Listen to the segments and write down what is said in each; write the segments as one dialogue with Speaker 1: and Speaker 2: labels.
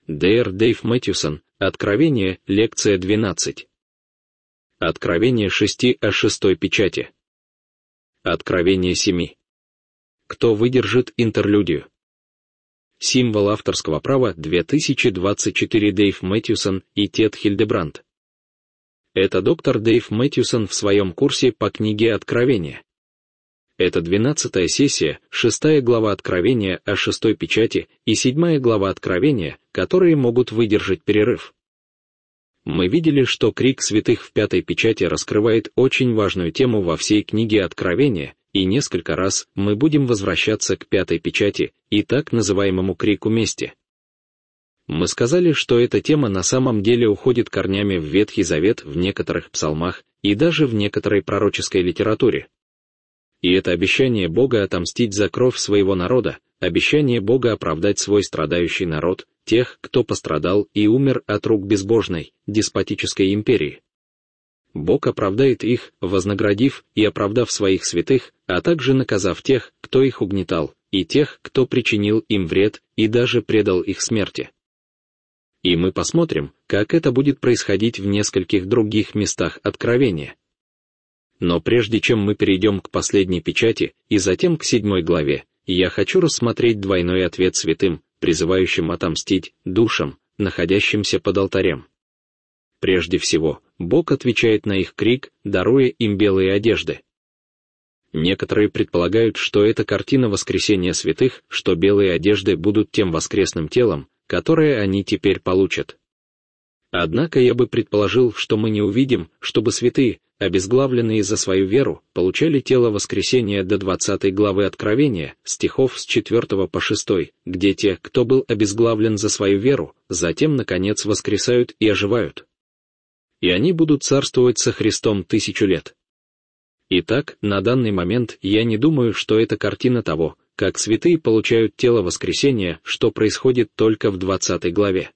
Speaker 1: Д.Р. Дэйв Мэтьюсон, Откровение, лекция 12. Откровение 6 о 6 печати. Откровение 7. Кто выдержит интерлюдию? Символ авторского права 2024. Дэйв Мэтьюсон и Тед Хильдебранд. Это доктор Дэйв Мэтьюсон в своем курсе по книге Откровение. Это 12-я сессия, 6 глава Откровения о 6 печати и 7 глава Откровения, которые могут выдержать перерыв. Мы видели, что крик святых в 5 печати раскрывает очень важную тему во всей книге Откровения, и несколько раз мы будем возвращаться к 5 печати и так называемому крику мести. Мы сказали, что эта тема на самом деле уходит корнями в Ветхий Завет в некоторых псалмах и даже в некоторой пророческой литературе. И это обещание Бога отомстить за кровь своего народа, обещание Бога оправдать свой страдающий народ, тех, кто пострадал и умер от рук безбожной, деспотической империи. Бог оправдает их, вознаградив и оправдав своих святых, а также наказав тех, кто их угнетал, и тех, кто причинил им вред и даже предал их смерти. И мы посмотрим, как это будет происходить в нескольких других местах Откровения. Но прежде чем мы перейдем к последней печати и затем к 7 главе, я хочу рассмотреть двойной ответ святым, призывающим отомстить душам, находящимся под алтарем. Прежде всего, Бог отвечает на их крик, даруя им белые одежды. Некоторые предполагают, что это картина воскресения святых, что белые одежды будут тем воскресным телом, которое они теперь получат. Однако я бы предположил, что мы не увидим, чтобы святые, обезглавленные за свою веру, получали тело воскресения до 20 главы Откровения, стихов с 4 по 6, где те, кто был обезглавлен за свою веру, затем, наконец, воскресают и оживают. И они будут царствовать со Христом 1000 лет. Итак, на данный момент я не думаю, что это картина того, как святые получают тело воскресения, что происходит только в 20 главе.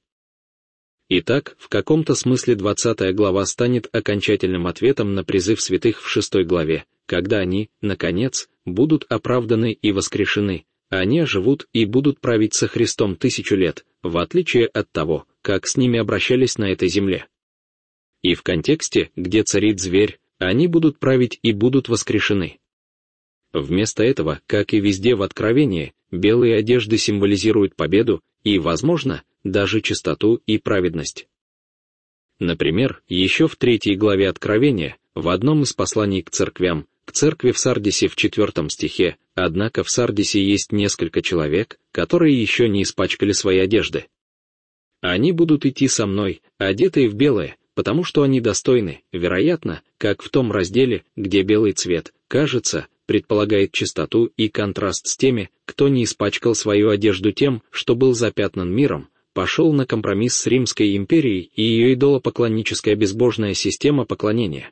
Speaker 1: Итак, в каком-то смысле 20 глава станет окончательным ответом на призыв святых в 6 главе, когда они, наконец, будут оправданы и воскрешены, а они оживут и будут править со Христом 1000 лет, в отличие от того, как с ними обращались на этой земле. И в контексте, где царит зверь, они будут править и будут воскрешены. Вместо этого, как и везде в Откровении, белые одежды символизируют победу и, возможно, даже чистоту и праведность. Например, еще в 3 главе Откровения, в одном из посланий к церквям, к церкви в Сардисе в 4 стихе, однако в Сардисе есть несколько человек, которые еще не испачкали свои одежды. Они будут идти со мной, одетые в белое, потому что они достойны, вероятно, как в том разделе, где белый цвет, кажется, предполагает чистоту и контраст с теми, кто не испачкал свою одежду тем, что был запятнан миром, пошел на компромисс с Римской империей и ее идолопоклонническая безбожная система поклонения.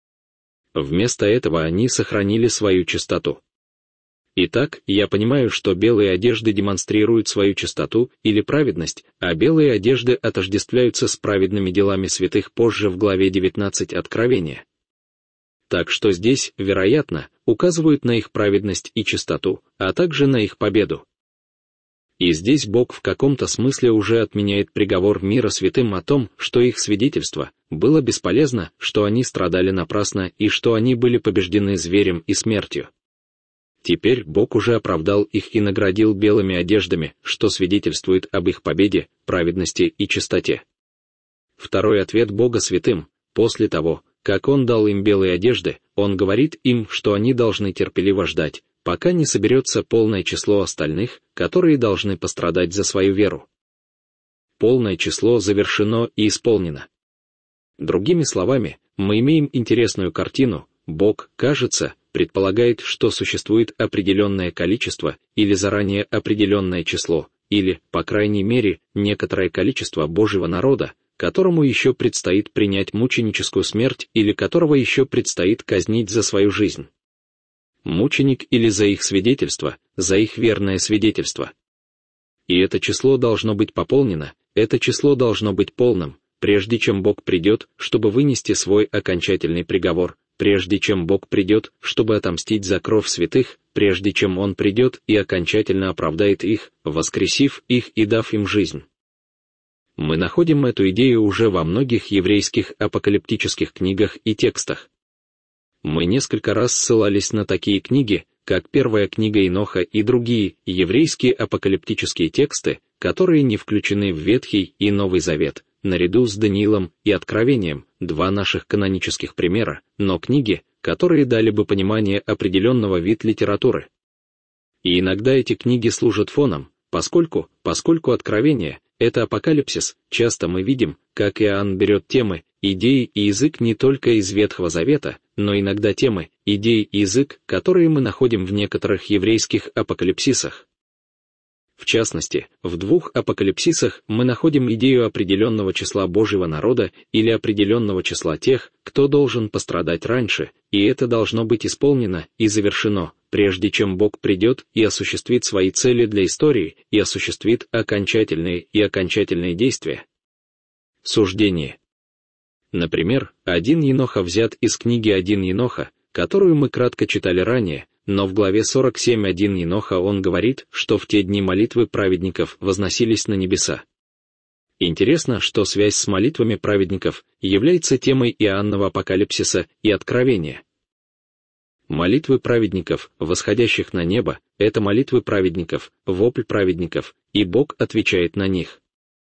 Speaker 1: Вместо этого они сохранили свою чистоту. Итак, я понимаю, что белые одежды демонстрируют свою чистоту или праведность, а белые одежды отождествляются с праведными делами святых позже в главе 19 Откровения. Так что здесь, вероятно, указывают на их праведность и чистоту, а также на их победу. И здесь Бог в каком-то смысле уже отменяет приговор мира святым о том, что их свидетельство было бесполезно, что они страдали напрасно и что они были побеждены зверем и смертью. Теперь Бог уже оправдал их и наградил белыми одеждами, что свидетельствует об их победе, праведности и чистоте. Второй ответ Бога святым, после того, как Он дал им белые одежды, Он говорит им, что они должны терпеливо ждать, пока не соберется полное число остальных, которые должны пострадать за свою веру. Полное число завершено и исполнено. Другими словами, мы имеем интересную картину. Бог, кажется, предполагает, что существует определенное количество или заранее определенное число, или, по крайней мере, некоторое количество Божьего народа, которому еще предстоит принять мученическую смерть или которого еще предстоит казнить за свою жизнь. Мученик или за их свидетельство, за их верное свидетельство. И это число должно быть пополнено, это число должно быть полным, прежде чем Бог придет, чтобы вынести свой окончательный приговор, прежде чем Бог придет, чтобы отомстить за кровь святых, прежде чем Он придет и окончательно оправдает их, воскресив их и дав им жизнь. Мы находим эту идею уже во многих еврейских апокалиптических книгах и текстах. Мы несколько раз ссылались на такие книги, как первая книга Еноха и другие еврейские апокалиптические тексты, которые не включены в Ветхий и Новый Завет, наряду с Даниилом и Откровением, два наших канонических примера, но книги, которые дали бы понимание определенного вида литературы. И иногда эти книги служат фоном, поскольку Откровение — это апокалипсис, часто мы видим, как Иоанн берет темы, идеи и язык не только из Ветхого Завета, но иногда темы, идеи и язык, которые мы находим в некоторых еврейских апокалипсисах. В частности, в двух апокалипсисах мы находим идею определенного числа Божьего народа или определенного числа тех, кто должен пострадать раньше, и это должно быть исполнено и завершено, прежде чем Бог придет и осуществит свои цели для истории и осуществит окончательные действия. Суждение. Например, 1 Еноха взят из книги 1 Еноха, которую мы кратко читали ранее, но в главе 47:1 Еноха он говорит, что в те дни молитвы праведников возносились на небеса. Интересно, что связь с молитвами праведников является темой Иоаннова апокалипсиса и Откровения. Молитвы праведников, восходящих на небо, это молитвы праведников, вопль праведников, и Бог отвечает на них.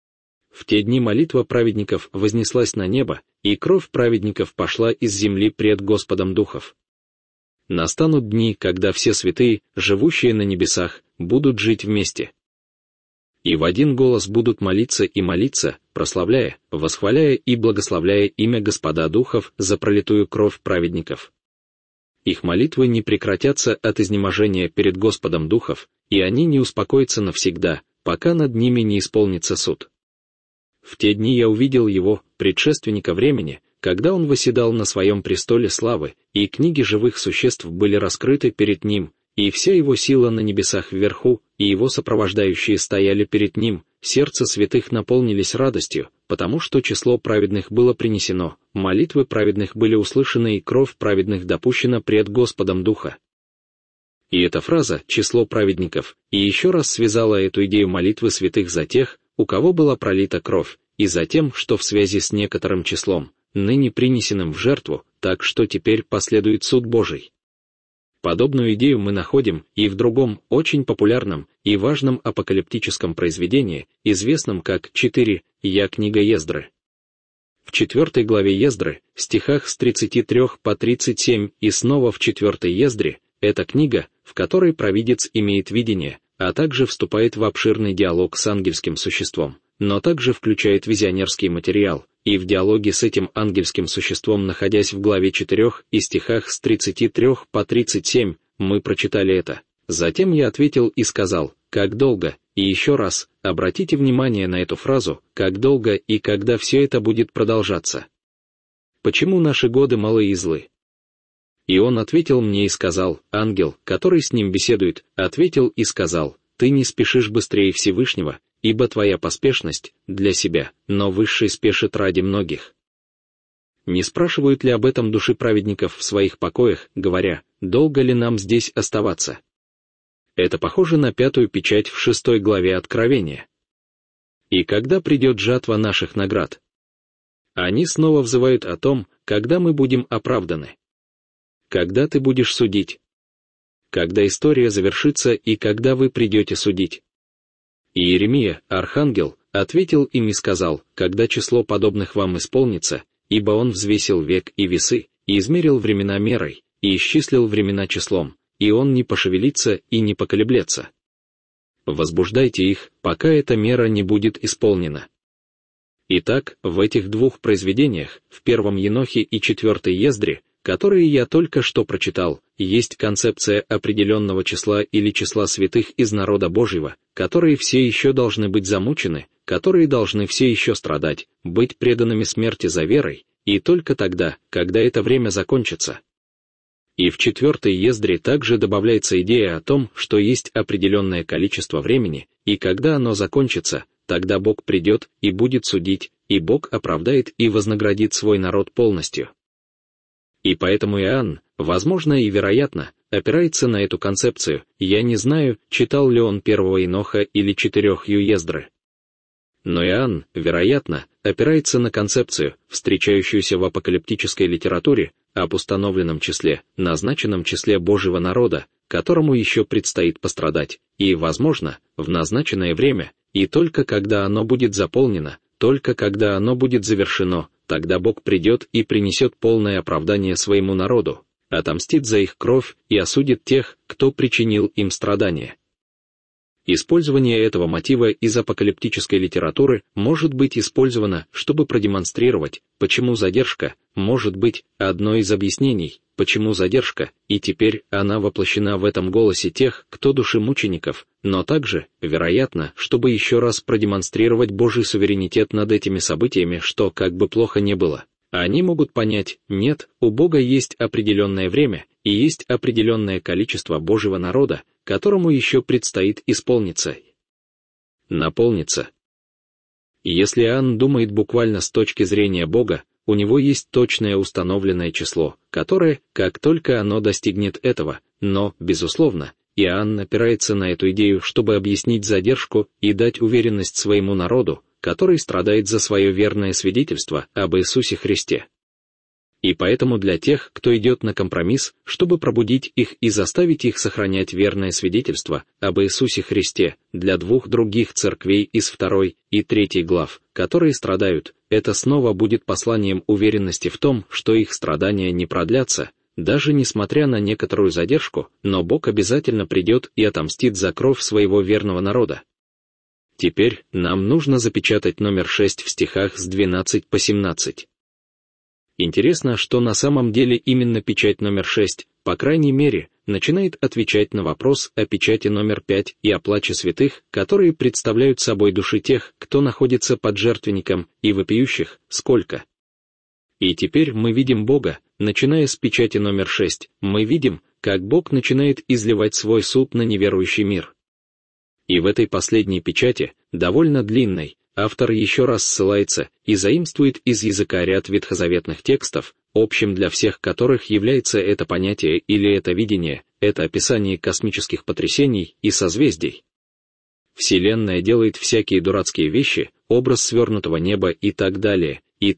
Speaker 1: В те дни молитва праведников вознеслась на небо, и кровь праведников пошла из земли пред Господом духов. Настанут дни, когда все святые, живущие на небесах, будут жить вместе. И в один голос будут молиться и молиться, прославляя, восхваляя и благословляя имя Господа духов за пролитую кровь праведников. Их молитвы не прекратятся от изнеможения перед Господом духов, и они не успокоятся навсегда, пока над ними не исполнится суд. В те дни я увидел его, предшественника времени, когда он восседал на своем престоле славы, и книги живых существ были раскрыты перед ним, и вся его сила на небесах вверху, и его сопровождающие стояли перед ним, сердца святых наполнились радостью, потому что число праведных было принесено, молитвы праведных были услышаны и кровь праведных допущена пред Господом Духа. И эта фраза «число праведников» и еще раз связала эту идею молитвы святых за тех, у кого была пролита кровь, и за тем, что в связи с некоторым числом, ныне принесенным в жертву, так что теперь последует суд Божий. Подобную идею мы находим и в другом, очень популярном и важном апокалиптическом произведении, известном как 4 «Я книга Ездры». В 4 главе Ездры, стихах с 33 по 37 и снова в 4 Ездре, это книга, в которой провидец имеет видение, а также вступает в обширный диалог с ангельским существом, но также включает визионерский материал, и в диалоге с этим ангельским существом, находясь в главе 4 и стихах с 33 по 37, мы прочитали это. Затем я ответил и сказал, как долго, и еще раз, обратите внимание на эту фразу, как долго и когда все это будет продолжаться. Почему наши годы малы и злы? И он ответил мне и сказал, ангел, который с ним беседует, ответил и сказал, ты не спешишь быстрее Всевышнего, ибо твоя поспешность для себя, но Высший спешит ради многих. Не спрашивают ли об этом души праведников в своих покоях, говоря, долго ли нам здесь оставаться? Это похоже на 5-ю печать в 6 главе Откровения. И когда придет жатва наших наград? Они снова взывают о том, когда мы будем оправданы. Когда ты будешь судить? Когда история завершится и когда вы придете судить? И Иеремия, архангел, ответил им и сказал, когда число подобных вам исполнится, ибо он взвесил век и весы, и измерил времена мерой, и исчислил времена числом, и он не пошевелится и не поколеблется. Возбуждайте их, пока эта мера не будет исполнена. Итак, в этих двух произведениях, в 1 Енохе и 4 Ездре, которые я только что прочитал, есть концепция определенного числа или числа святых из народа Божьего, которые все еще должны быть замучены, которые должны все еще страдать, быть преданными смерти за верой, и только тогда, когда это время закончится. И в 4 Ездре также добавляется идея о том, что есть определенное количество времени, и когда оно закончится, тогда Бог придет и будет судить, и Бог оправдает и вознаградит свой народ полностью. И поэтому Иоанн, возможно и вероятно, опирается на эту концепцию, я не знаю, читал ли он 1 Еноха или 4 Ездры. Но Иоанн, вероятно, опирается на концепцию, встречающуюся в апокалиптической литературе, об установленном числе, назначенном числе Божьего народа, которому еще предстоит пострадать, и, возможно, в назначенное время, и только когда оно будет заполнено, только когда оно будет завершено, тогда Бог придет и принесет полное оправдание своему народу, отомстит за их кровь и осудит тех, кто причинил им страдания. Использование этого мотива из апокалиптической литературы может быть использовано, чтобы продемонстрировать, почему задержка может быть одно из объяснений, почему задержка, и теперь она воплощена в этом голосе тех, кто душемучеников, но также, вероятно, чтобы еще раз продемонстрировать Божий суверенитет над этими событиями, что, как бы плохо ни было, они могут понять: нет, у Бога есть определенное время и есть определенное количество Божьего народа, которому еще предстоит исполниться, наполниться. Если Иоанн думает буквально с точки зрения Бога, у него есть точное установленное число, которое, как только оно достигнет этого, но, безусловно, Иоанн опирается на эту идею, чтобы объяснить задержку и дать уверенность своему народу, который страдает за свое верное свидетельство об Иисусе Христе. И поэтому для тех, кто идет на компромисс, чтобы пробудить их и заставить их сохранять верное свидетельство об Иисусе Христе, для двух других церквей из 2 и 3 глав, которые страдают, это снова будет посланием уверенности в том, что их страдания не продлятся, даже несмотря на некоторую задержку, но Бог обязательно придет и отомстит за кровь своего верного народа. Теперь нам нужно запечатать номер 6 в стихах с 12 по 17. Интересно, что на самом деле именно печать номер 6, по крайней мере, начинает отвечать на вопрос о печати номер 5 и о плаче святых, которые представляют собой души тех, кто находится под жертвенником, и вопиющих: сколько. И теперь мы видим Бога, начиная с печати номер 6, мы видим, как Бог начинает изливать свой суд на неверующий мир. И в этой последней печати, довольно длинной, автор еще раз ссылается и заимствует из языка ряд ветхозаветных текстов, общим для всех которых является это понятие или это видение, это описание космических потрясений и созвездий. Вселенная делает всякие дурацкие вещи, образ свернутого неба и так далее,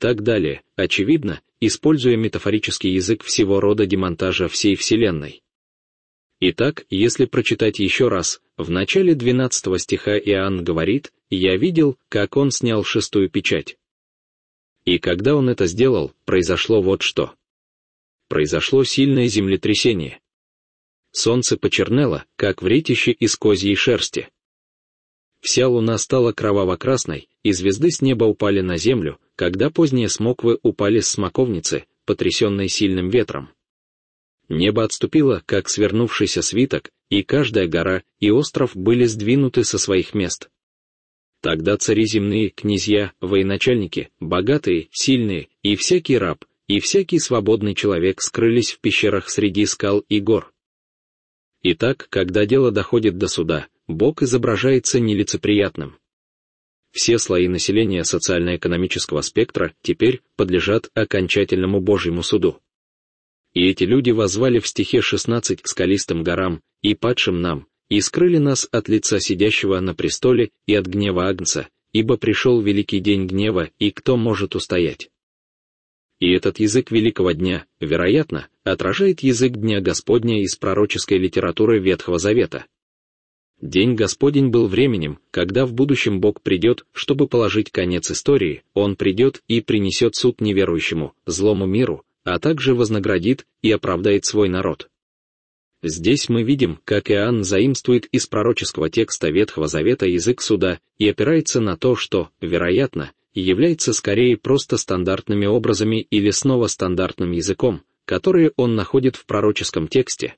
Speaker 1: очевидно, используя метафорический язык всего рода демонтажа всей Вселенной. Итак, если прочитать еще раз, в начале 12 стиха Иоанн говорит: «Я видел, как он снял 6-ю печать». И когда он это сделал, произошло вот что. Произошло сильное землетрясение. Солнце почернело, как вретище из козьей шерсти. Вся луна стала кроваво-красной, и звезды с неба упали на землю, когда поздние смоквы упали с смоковницы, потрясенной сильным ветром. Небо отступило, как свернувшийся свиток, и каждая гора и остров были сдвинуты со своих мест. Тогда цари земные, князья, военачальники, богатые, сильные, и всякий раб, и всякий свободный человек скрылись в пещерах среди скал и гор. Итак, когда дело доходит до суда, Бог изображается нелицеприятным. Все слои населения социально-экономического спектра теперь подлежат окончательному Божьему суду. И эти люди воззвали в стихе 16 к скалистым горам и падшим нам, и скрыли нас от лица сидящего на престоле и от гнева Агнца, ибо пришел великий день гнева, и кто может устоять? И этот язык великого дня, вероятно, отражает язык Дня Господня из пророческой литературы Ветхого Завета. День Господень был временем, когда в будущем Бог придет, чтобы положить конец истории, Он придет и принесет суд неверующему, злому миру, а также вознаградит и оправдает свой народ. Здесь мы видим, как Иоанн заимствует из пророческого текста Ветхого Завета язык суда и опирается на то, что, вероятно, является скорее просто стандартными образами или снова стандартным языком, которые он находит в пророческом тексте.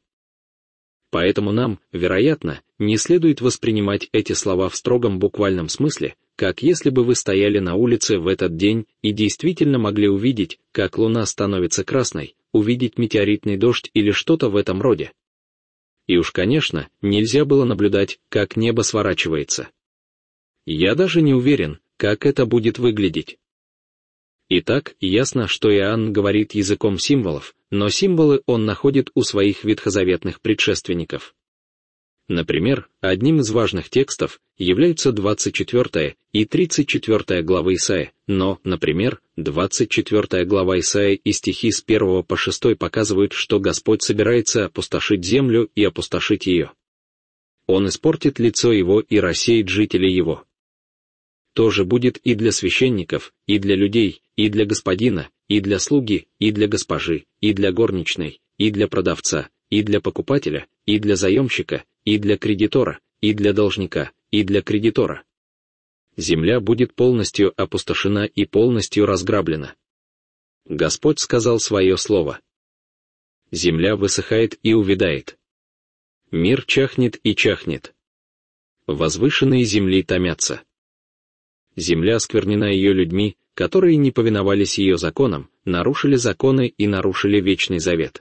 Speaker 1: Поэтому нам, вероятно, не следует воспринимать эти слова в строгом буквальном смысле, как если бы вы стояли на улице в этот день и действительно могли увидеть, как луна становится красной, увидеть метеоритный дождь или что-то в этом роде. И уж, конечно, нельзя было наблюдать, как небо сворачивается. Я даже не уверен, как это будет выглядеть. Итак, ясно, что Иоанн говорит языком символов, но символы он находит у своих ветхозаветных предшественников. Например, одним из важных текстов являются 24 и 34 главы Исаии, но, например, 24 глава Исаии и стихи с 1 по 6 показывают, что Господь собирается опустошить землю и опустошить ее. Он испортит лицо его и рассеет жителей его. То же будет и для священников, и для людей, и для господина, и для слуги, и для госпожи, и для горничной, и для продавца, и для покупателя, и для заемщика, и для кредитора, и для должника, и для кредитора. Земля будет полностью опустошена и полностью разграблена. Господь сказал свое слово. Земля высыхает и увядает. Мир чахнет и чахнет. Возвышенные земли томятся. Земля осквернена ее людьми, которые не повиновались ее законам, нарушили законы и нарушили Вечный Завет.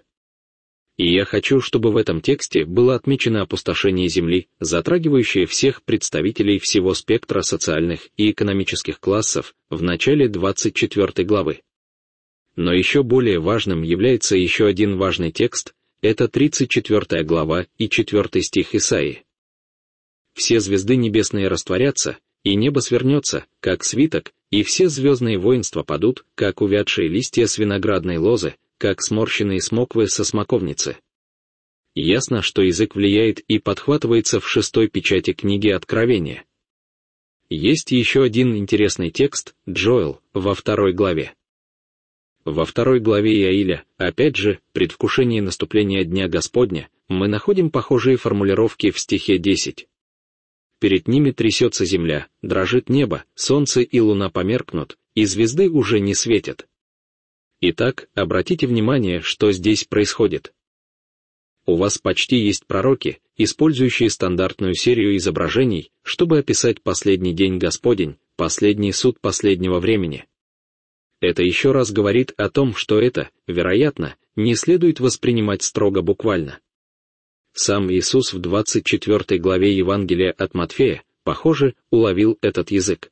Speaker 1: И я хочу, чтобы в этом тексте было отмечено опустошение земли, затрагивающее всех представителей всего спектра социальных и экономических классов в начале 24 главы. Но еще более важным является еще один важный текст, это 34 глава и 4 стих Исаии. «Все звезды небесные растворятся, и небо свернется, как свиток, и все звездные воинства падут, как увядшие листья с виноградной лозы, как сморщенные смоквы со смоковницы». Ясно, что язык влияет и подхватывается в 6 печати книги Откровения. Есть еще один интересный текст, Джоэл, во 2 главе. Во 2 главе Иаиля, опять же, предвкушение наступления Дня Господня, мы находим похожие формулировки в стихе 10. «Перед ними трясется земля, дрожит небо, солнце и луна померкнут, и звезды уже не светят». Итак, обратите внимание, что здесь происходит. У вас почти есть пророки, использующие стандартную серию изображений, чтобы описать последний день Господень, последний суд последнего времени. Это еще раз говорит о том, что это, вероятно, не следует воспринимать строго буквально. Сам Иисус в 24 главе Евангелия от Матфея, похоже, уловил этот язык.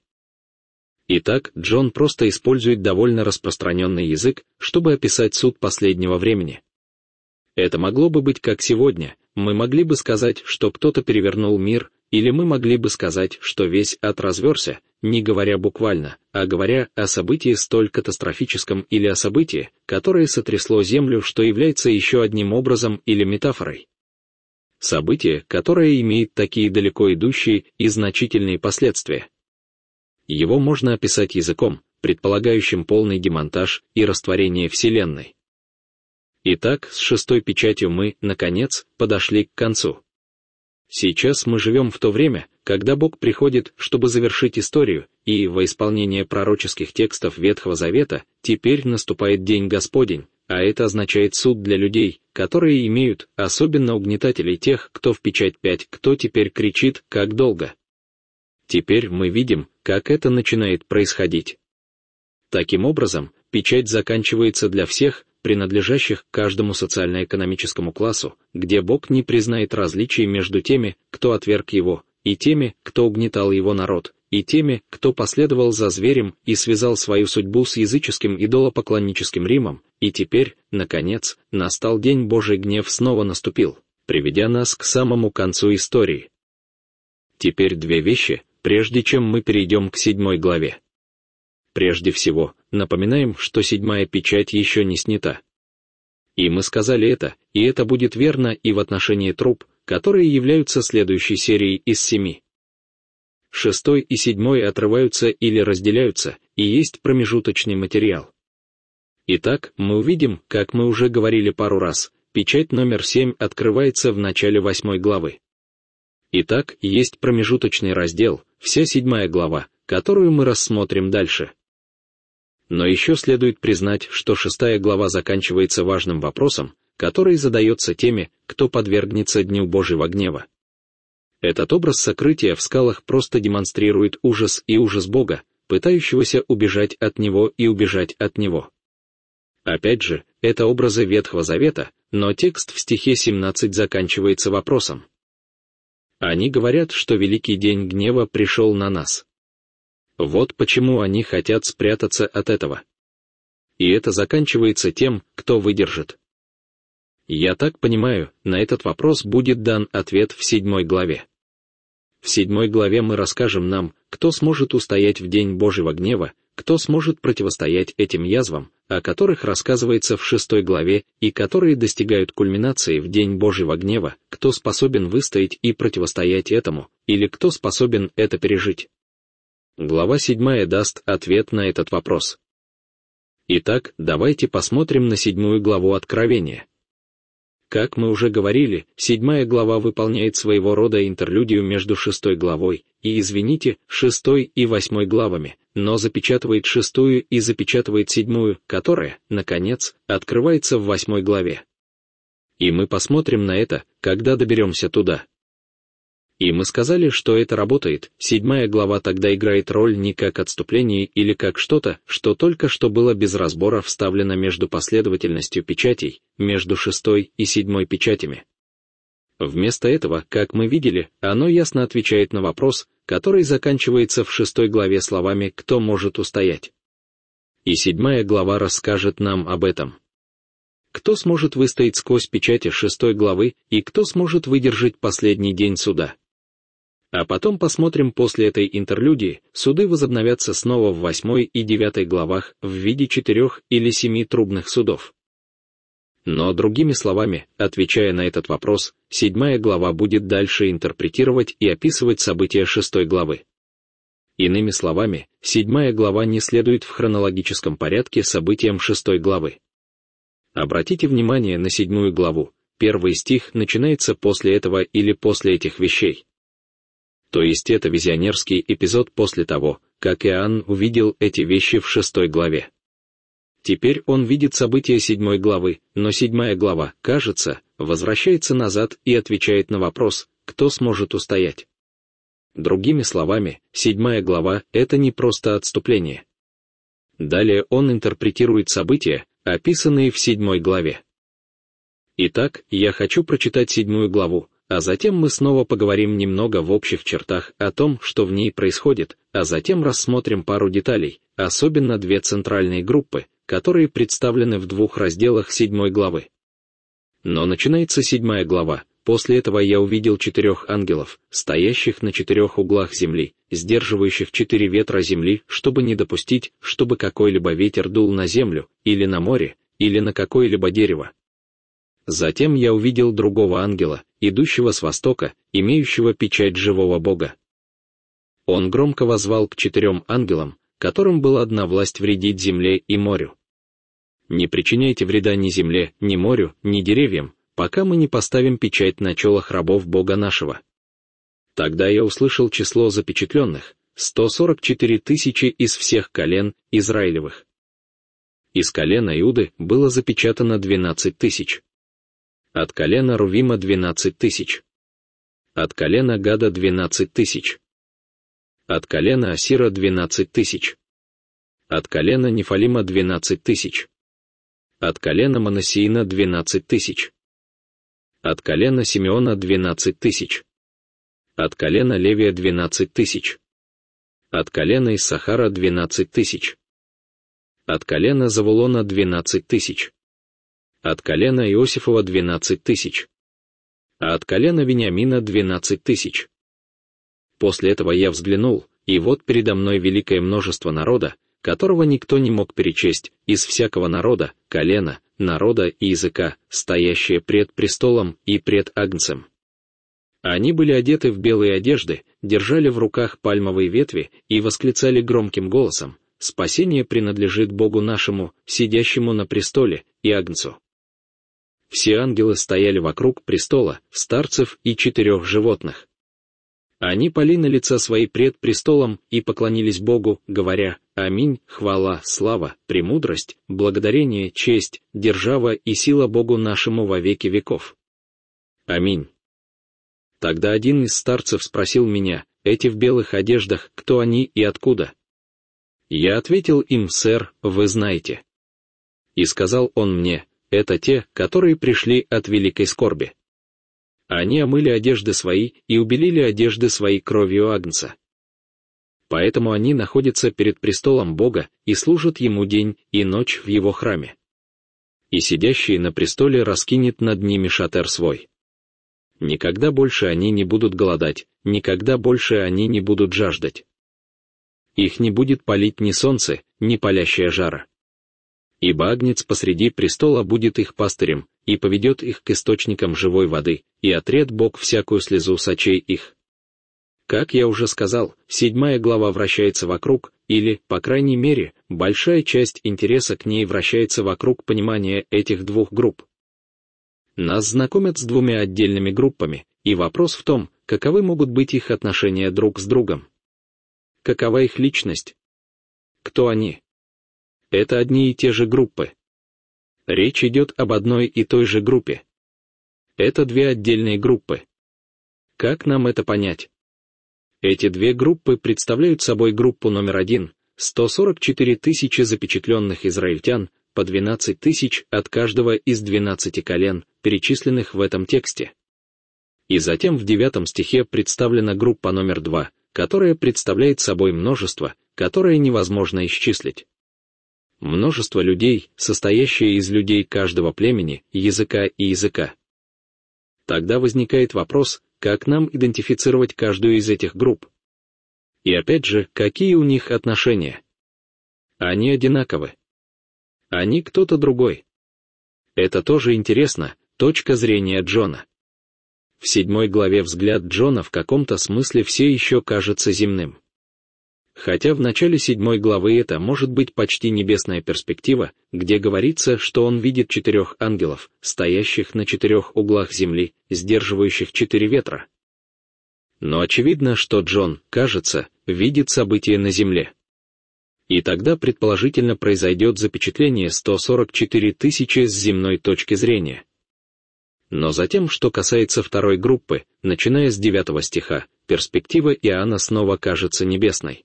Speaker 1: Итак, Джон просто использует довольно распространенный язык, чтобы описать суд последнего времени. Это могло бы быть как сегодня, мы могли бы сказать, что кто-то перевернул мир, или мы могли бы сказать, что весь ад разверся, не говоря буквально, а говоря о событии столь катастрофическом или о событии, которое сотрясло землю, что является еще одним образом или метафорой. Событие, которое имеет такие далеко идущие и значительные последствия. Его можно описать языком, предполагающим полный демонтаж и растворение Вселенной. Итак, с 6 печатью мы, наконец, подошли к концу. Сейчас мы живем в то время, когда Бог приходит, чтобы завершить историю, и во исполнение пророческих текстов Ветхого Завета теперь наступает День Господень, а это означает суд для людей, которые имеют, особенно угнетателей тех, кто в печать 5, кто теперь кричит, как долго. Теперь мы видим, как это начинает происходить. Таким образом, печать заканчивается для всех, принадлежащих к каждому социально-экономическому классу, где Бог не признает различий между теми, кто отверг его, и теми, кто угнетал его народ, и теми, кто последовал за зверем и связал свою судьбу с языческим идолопоклонническим Римом, и теперь, наконец, настал день Божий гнев снова наступил, приведя нас к самому концу истории. Теперь 2 вещи, прежде чем мы перейдем к 7 главе. Прежде всего, напоминаем, что 7 печать еще не снята. И мы сказали это, и это будет верно и в отношении труб, которые являются следующей серией из 7. 6 и 7 отрываются или разделяются, и есть промежуточный материал. Итак, мы увидим, как мы уже говорили пару раз, печать номер 7 открывается в начале 8 главы. Итак, есть промежуточный раздел, вся 7 глава, которую мы рассмотрим дальше. Но еще следует признать, что 6 глава заканчивается важным вопросом, который задается теми, кто подвергнется Дню Божьего гнева. Этот образ сокрытия в скалах просто демонстрирует ужас и ужас Бога, пытающегося убежать от Него и убежать от Него. Опять же, это образы Ветхого Завета, но текст в стихе 17 заканчивается вопросом. Они говорят, что великий день гнева пришел на нас. Вот почему они хотят спрятаться от этого. И это заканчивается тем, кто выдержит. Я так понимаю, на этот вопрос будет дан ответ в 7 главе. В 7 главе мы расскажем нам, кто сможет устоять в день Божьего гнева, кто сможет противостоять этим язвам, о которых рассказывается в 6 главе и которые достигают кульминации в день Божьего гнева, кто способен выстоять и противостоять этому, или кто способен это пережить. Глава 7 даст ответ на этот вопрос. Итак, давайте посмотрим на 7 главу Откровения. Как мы уже говорили, 7 глава выполняет своего рода интерлюдию между 6 главой и, 6 и 8 главами, но запечатывает 6 и запечатывает 7, которая, наконец, открывается в 8 главе. И мы посмотрим на это, когда доберемся туда. И мы сказали, что это работает. 7 глава тогда играет роль не как отступление или как что-то, что только что было без разбора вставлено между последовательностью печатей, между 6 и 7 печатями. Вместо этого, как мы видели, оно ясно отвечает на вопрос, который заканчивается в 6 главе словами «Кто может устоять?». И 7 глава расскажет нам об этом. Кто сможет выстоять сквозь печати 6 главы и кто сможет выдержать последний день суда? А потом посмотрим после этой интерлюдии, суды возобновятся снова в 8 и 9 главах в виде 4 или 7 трубных судов. Но другими словами, отвечая на этот вопрос, 7 глава будет дальше интерпретировать и описывать события 6 главы. Иными словами, 7 глава не следует в хронологическом порядке событиям 6 главы. Обратите внимание на 7 главу, 1 стих начинается после этого или после этих вещей. То есть это визионерский эпизод после того, как Иоанн увидел эти вещи в 6 главе. Теперь он видит события 7 главы, но 7 глава, кажется, возвращается назад и отвечает на вопрос, кто сможет устоять. Другими словами, 7 глава — это не просто отступление. Далее он интерпретирует события, описанные в 7 главе. Итак, я хочу прочитать 7 главу, а затем мы снова поговорим немного в общих чертах о том, что в ней происходит, а затем рассмотрим пару деталей, особенно 2 центральные группы, которые представлены в 2 разделах 7 главы. Но начинается 7 глава. После этого я увидел 4 ангелов, стоящих на 4 углах земли, сдерживающих 4 ветра земли, чтобы не допустить, чтобы какой-либо ветер дул на землю, или на море, или на какое-либо дерево. Затем я увидел другого ангела, идущего с востока, имеющего печать живого Бога. Он громко воззвал к 4 ангелам, которым была одна власть вредить земле и морю. Не причиняйте вреда ни земле, ни морю, ни деревьям, пока мы не поставим печать на челах рабов Бога нашего. Тогда я услышал число запечатленных, 144 тысячи из всех колен Израилевых. Из колена Иуды было запечатано 12 тысяч. От колена Рувима 12 тысяч. От колена Гада 12 тысяч. От колена Асира 12 тысяч. От колена Нефалима 12 тысяч. От колена Манассеина 12 тысяч. От колена Симеона 12 тысяч. От колена Левия 12 тысяч. От колена Иссахара 12 тысяч. От колена Завулона 12 тысяч. От колена Иосифова 12 тысяч. А от колена Вениамина 12 тысяч. После этого я взглянул, и вот передо мной великое множество народа, которого никто не мог перечесть, из всякого народа, колена, народа и языка, стоящие пред престолом и пред Агнцем. Они были одеты в белые одежды, держали в руках пальмовые ветви и восклицали громким голосом: «Спасение принадлежит Богу нашему, сидящему на престоле, и Агнцу». Все ангелы стояли вокруг престола, старцев и 4 животных. Они пали на лица свои пред престолом и поклонились Богу, говоря: «Аминь, хвала, слава, премудрость, благодарение, честь, держава и сила Богу нашему во веки веков. Аминь». Тогда один из старцев спросил меня: «Эти в белых одеждах, кто они и откуда?» Я ответил им: «Сэр, вы знаете». И сказал он мне: «Это те, которые пришли от великой скорби. Они омыли одежды свои и убелили одежды свои кровью Агнца. Поэтому они находятся перед престолом Бога и служат Ему день и ночь в Его храме. и сидящий на престоле раскинет над ними шатер свой. Никогда больше они не будут голодать, никогда больше они не будут жаждать. Их не будет палить ни солнце, ни палящая жара. Ибо Агнец посреди престола будет их пастырем, и поведет их к источникам живой воды, и отрет Бог всякую слезу с очей их. Как я уже сказал, 7 глава вращается вокруг, или, по крайней мере, большая часть интереса к ней вращается вокруг понимания этих двух групп. Нас знакомят с двумя отдельными группами, и вопрос в том, каковы могут быть их отношения друг с другом. Какова их личность? Кто они? Это одни и те же группы. Речь идет об одной и той же группе. Это две отдельные группы. Как нам это понять? Эти две группы представляют собой группу номер 1, 144 тысячи запечатленных израильтян, по 12 тысяч от каждого из 12 колен, перечисленных в этом тексте. И затем в 9 стихе представлена группа номер 2, которая представляет собой множество, которое невозможно исчислить. Множество людей, состоящее из людей каждого племени, языка и языка. Тогда возникает вопрос, как нам идентифицировать каждую из этих групп? И опять же, какие у них отношения? Они одинаковы. Они кто-то другой. Это тоже интересно, точка зрения Джона. В 7 главе взгляд Джона в каком-то смысле все еще кажется земным. Хотя в начале 7 главы это может быть почти небесная перспектива, где говорится, что он видит 4 ангелов, стоящих на 4 углах земли, сдерживающих 4 ветра. Но очевидно, что Джон, кажется, видит события на земле. И тогда предположительно произойдет запечатление 144 тысячи с земной точки зрения. Но затем, что касается второй группы, начиная с 9 стиха, перспектива Иоанна снова кажется небесной.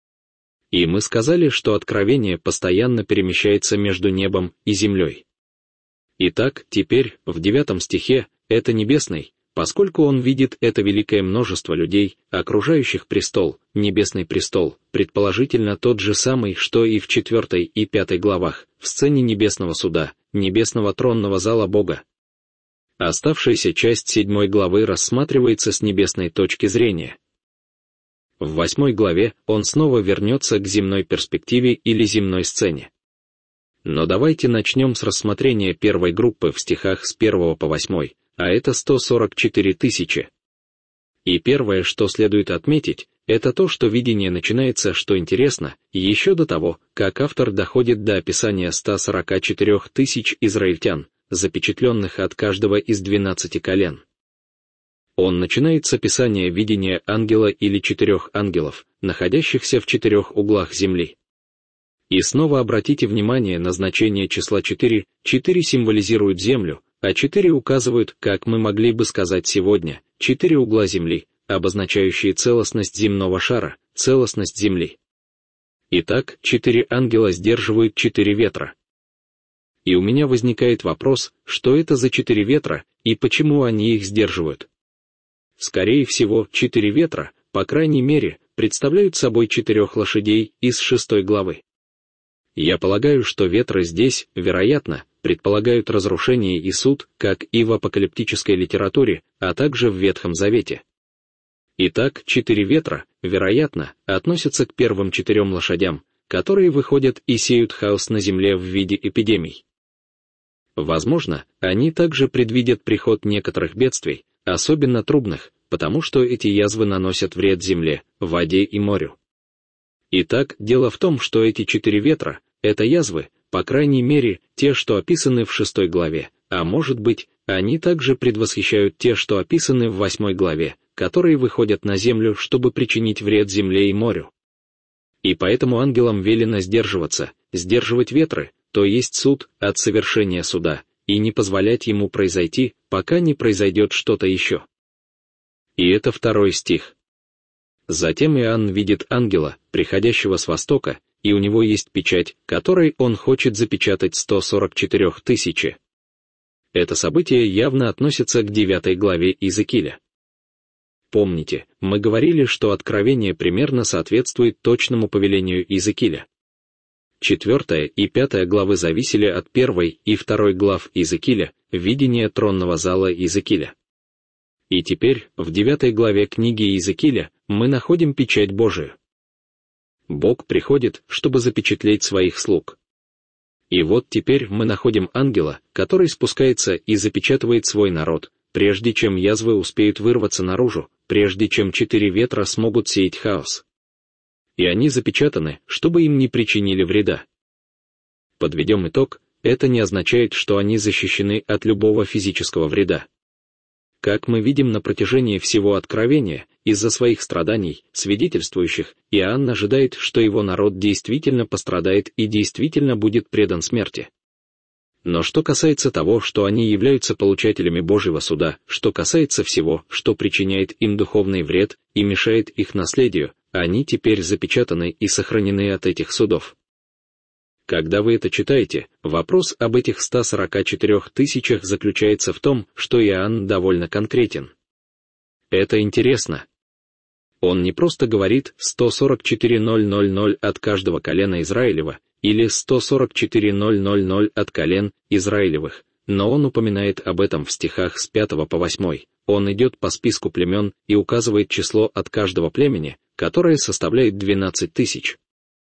Speaker 1: И мы сказали, что откровение постоянно перемещается между небом и землей. Итак, теперь, в 9 стихе, это небесный, поскольку он видит это великое множество людей, окружающих престол, небесный престол, предположительно тот же самый, что и в 4 и 5 главах, в сцене небесного суда, небесного тронного зала Бога. Оставшаяся часть 7 главы рассматривается с небесной точки зрения. В 8 главе он снова вернется к земной перспективе или земной сцене. Но давайте начнем с рассмотрения первой группы в стихах с 1 по 8, а это 144 тысячи. И первое, что следует отметить, это то, что видение начинается, что интересно, еще до того, как автор доходит до описания 144 тысяч израильтян, запечатленных от каждого из 12 колен. Он начинает с описания видения ангела или 4 ангелов, находящихся в 4 углах земли. И снова обратите внимание на значение числа 4, 4 символизируют землю, а 4 указывают, как мы могли бы сказать сегодня, 4 угла земли, обозначающие целостность земного шара, целостность земли. Итак, 4 ангела сдерживают 4 ветра. И у меня возникает вопрос, что это за 4 ветра, и почему они их сдерживают? Скорее всего, 4 ветра, по крайней мере, представляют собой 4 лошадей из 6 главы. Я полагаю, что ветры здесь, вероятно, предполагают разрушение и суд, как и в апокалиптической литературе, а также в Ветхом Завете. Итак, 4 ветра, вероятно, относятся к первым 4 лошадям, которые выходят и сеют хаос на земле в виде эпидемий. Возможно, они также предвидят приход некоторых бедствий, особенно трубных, потому что эти язвы наносят вред земле, воде и морю. Итак, дело в том, что эти 4 ветра — это язвы, по крайней мере, те, что описаны в 6 главе, а может быть, они также предвосхищают те, что описаны в 8 главе, которые выходят на землю, чтобы причинить вред земле и морю. И поэтому ангелам велено сдерживаться, сдерживать ветры, то есть суд, от совершения суда, и не позволять ему произойти, пока не произойдет что-то еще. И это 2 стих. Затем Иоанн видит ангела, приходящего с востока, и у него есть печать, которой он хочет запечатать 144 тысячи. Это событие явно относится к 9 главе Иезекииля. Помните, мы говорили, что откровение примерно соответствует точному повелению Иезекииля. 4 и 5 главы зависели от 1 и 2 глав Иезекииля, видения тронного зала Иезекииля. И теперь, в 9 главе книги Иезекииля, мы находим печать Божию. Бог приходит, чтобы запечатлеть своих слуг. И вот теперь мы находим ангела, который спускается и запечатывает свой народ, прежде чем язвы успеют вырваться наружу, прежде чем 4 ветра смогут сеять хаос. И они запечатаны, чтобы им не причинили вреда. Подведем итог, это не означает, что они защищены от любого физического вреда. Как мы видим на протяжении всего Откровения, из-за своих страданий, свидетельствующих, Иоанн ожидает, что его народ действительно пострадает и действительно будет предан смерти. Но что касается того, что они являются получателями Божьего суда, что касается всего, что причиняет им духовный вред и мешает их наследию, они теперь запечатаны и сохранены от этих судов. Когда вы это читаете, вопрос об этих 144 тысячах заключается в том, что Иоанн довольно конкретен. Это интересно. Он не просто говорит 144 000 от каждого колена Израилева, или 144 000 от колен Израилевых, но он упоминает об этом в стихах с 5 по 8, он идет по списку племен и указывает число от каждого племени, которое составляет 12 тысяч.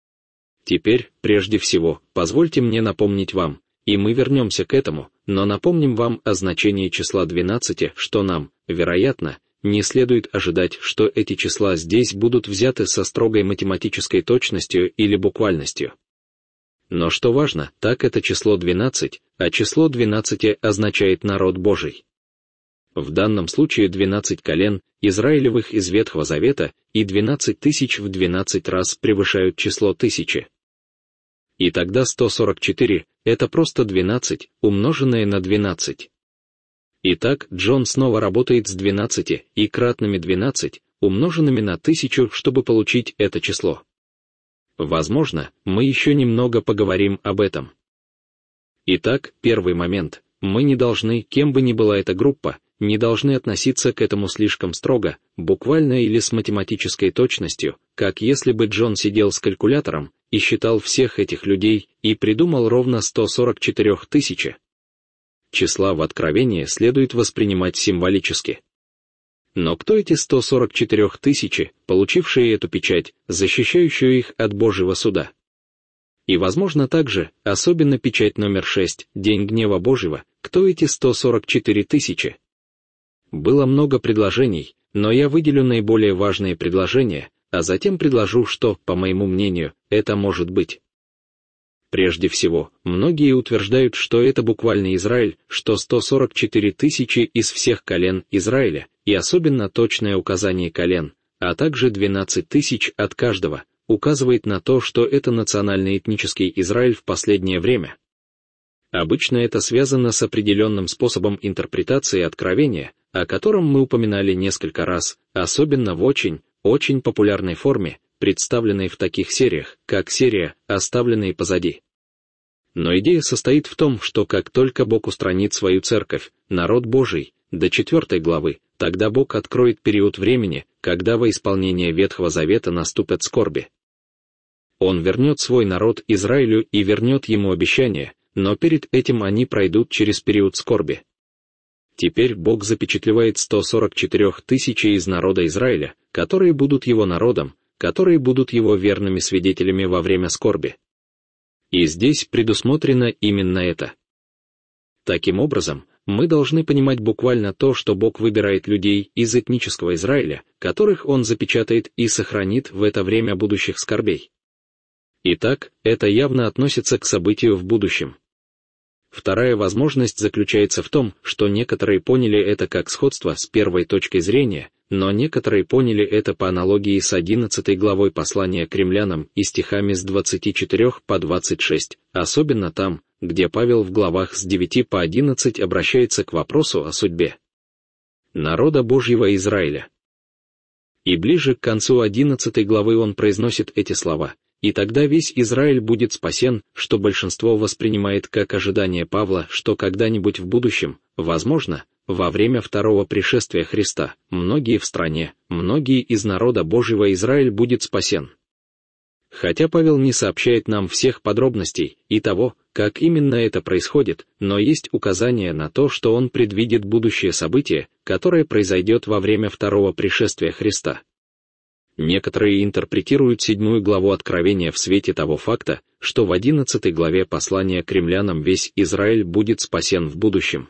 Speaker 1: Теперь, прежде всего, позвольте мне напомнить вам, и мы вернемся к этому, но напомним вам о значении числа 12, что нам, вероятно, не следует ожидать, что эти числа здесь будут взяты со строгой математической точностью или буквальностью. Но что важно, так это число 12, а число 12 означает народ Божий. В данном случае 12 колен Израилевых из Ветхого Завета и 12 тысяч в 12 раз превышают число 1000. И тогда 144 — это просто 12, умноженное на 12. Итак, Джон снова работает с 12 и кратными 12, умноженными на 1000, чтобы получить это число. Возможно, мы еще немного поговорим об этом. Итак, первый момент. Мы не должны, кем бы ни была эта группа, не должны относиться к этому слишком строго, буквально или с математической точностью, как если бы Джон сидел с калькулятором и считал всех этих людей и придумал ровно 144 тысячи. Числа в Откровении следует воспринимать символически. Но кто эти 144 тысячи, получившие эту печать, защищающую их от Божьего суда? И, возможно, также, особенно печать номер 6, День гнева Божьего, кто эти 144 тысячи? Было много предложений, но я выделю наиболее важные предложения, а затем предложу, что, по моему мнению, это может быть. Прежде всего, многие утверждают, что это буквально Израиль, что 144 тысячи из всех колен Израиля, и особенно точное указание колен, а также 12 тысяч от каждого, указывает на то, что это национально-этнический Израиль в последнее время. Обычно это связано с определенным способом интерпретации Откровения, о котором мы упоминали несколько раз, особенно в очень популярной форме, представленной в таких сериях, как серия «Оставленные позади». Но идея состоит в том, что как только Бог устранит свою церковь, народ Божий, до 4 главы, тогда Бог откроет период времени, когда во исполнение Ветхого Завета наступят скорби. Он вернет свой народ Израилю и вернет ему обещание, но перед этим они пройдут через период скорби. Теперь Бог запечатлевает 144 тысячи из народа Израиля, которые будут его народом, которые будут его верными свидетелями во время скорби. И здесь предусмотрено именно это. Таким образом, мы должны понимать буквально то, что Бог выбирает людей из этнического Израиля, которых Он запечатает и сохранит в это время будущих скорбей. Итак, это явно относится к событию в будущем. Вторая возможность заключается в том, что некоторые поняли это как сходство с первой точкой зрения, но некоторые поняли это по аналогии с 11 главой послания к римлянам и стихами с 24 по 26, особенно там, где Павел в главах с 9 по 11 обращается к вопросу о судьбе народа Божьего Израиля. И ближе к концу 11 главы он произносит эти слова: «И тогда весь Израиль будет спасен», что большинство воспринимает как ожидание Павла, что когда-нибудь в будущем, возможно, во время второго пришествия Христа, многие в стране, многие из народа Божьего Израиль будет спасен. хотя Павел не сообщает нам всех подробностей и того, как именно это происходит, но есть указание на то, что он предвидит будущее событие, которое произойдет во время второго пришествия Христа. Некоторые интерпретируют 7 главу Откровения в свете того факта, что в 11 главе послания к римлянам весь Израиль будет спасен в будущем.